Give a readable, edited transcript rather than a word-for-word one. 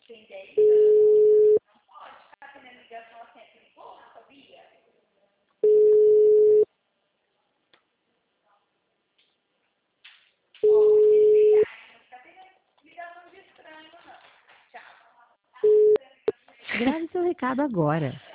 tem 10 anos, não pode ficar tendo ligação assim, é perigoso, sabia? Ó, vou desligar, não ficar tendo ligação de estranho, não. Tchau. Grave seu recado agora.